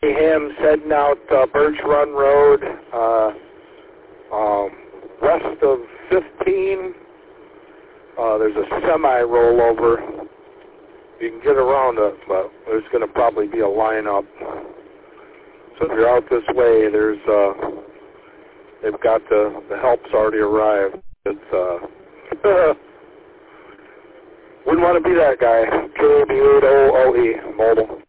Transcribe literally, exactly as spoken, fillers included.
Ham's heading out uh, Birch Run Road, uh, um, west of fifteen. Uh, there's a semi rollover. You can get around it, but there's going to probably be a lineup. So if you're out this way, there's uh, they've got the the help's already arrived. It's uh, wouldn't want to be that guy. K A B eight O O E mobile.